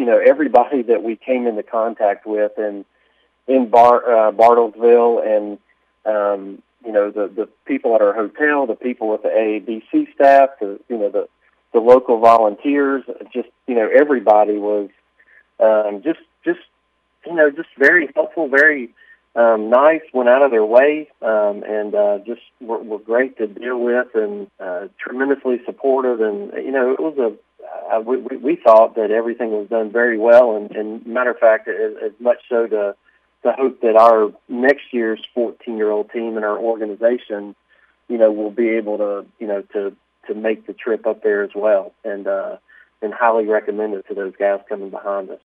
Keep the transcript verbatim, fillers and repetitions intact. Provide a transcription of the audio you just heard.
you know, everybody that we came into contact with in in Bar, uh, Bartlesville, and um, you know, the the people at our hotel, the people with the A A B C staff, the you know the the local volunteers, just you know, everybody was um, just just you know just very helpful, very um, nice. Went out of their way, um, and uh, just were, were great to deal with, and uh, tremendously supportive. And you know, it was a uh, we, we thought that everything was done very well, and, and matter of fact, as, as much so to to hope that our next year's fourteen-year-old team and our organization, you know, will be able to you know to to make the trip up there as well, and uh, and highly recommend it to those guys coming behind us.